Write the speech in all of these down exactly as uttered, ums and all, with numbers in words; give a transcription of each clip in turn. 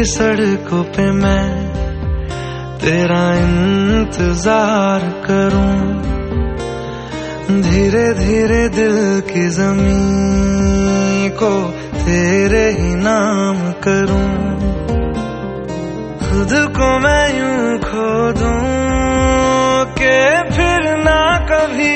सड़कों पे मैं तेरा इंतजार करूं, धीरे धीरे दिल की जमीन को तेरे ही नाम करूं। खुद को मैं यूं खो दूं के फिर ना कभी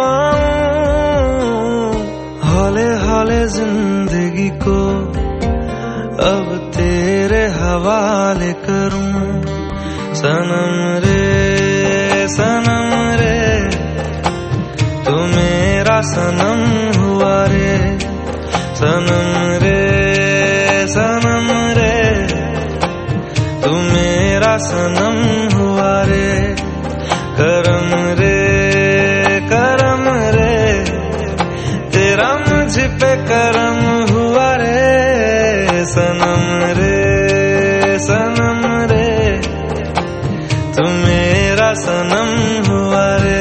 पाऊं, हौले हौले जिंदगी को अब तेरे हवाले करूं। सनम रे सनम रे तू मेरा सनम हुआ रे, सनम रे सनम रे तू मेरा सनम हुआ रे। करम रे करम रे तेरा मुझ पे करम हुआ रे, सनम रे सनम रे तू मेरा सनम हुआ रे।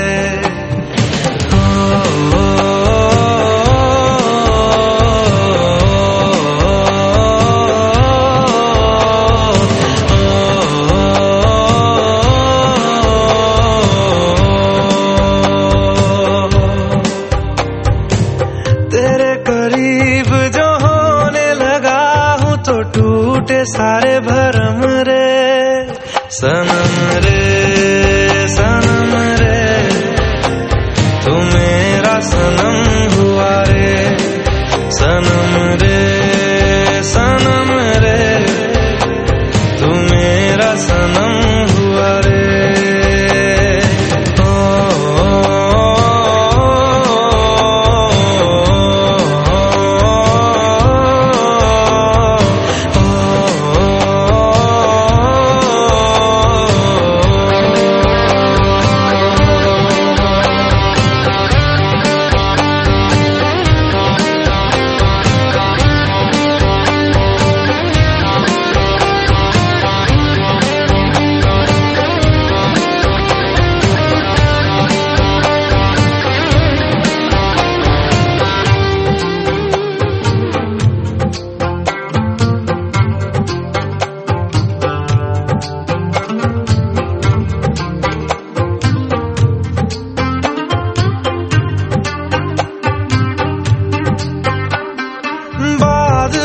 तेरे करीब जो होने लगा हूँ तो टूटे सारे भरम रे, सनम रे सनम रे तू मेरा सनम हुआ रे, सनम रे सनम रे तू मेरा सनम हुआ रे।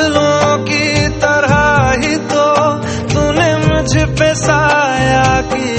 बादलों की तरह ही तो तूने मुझ पे साया किया,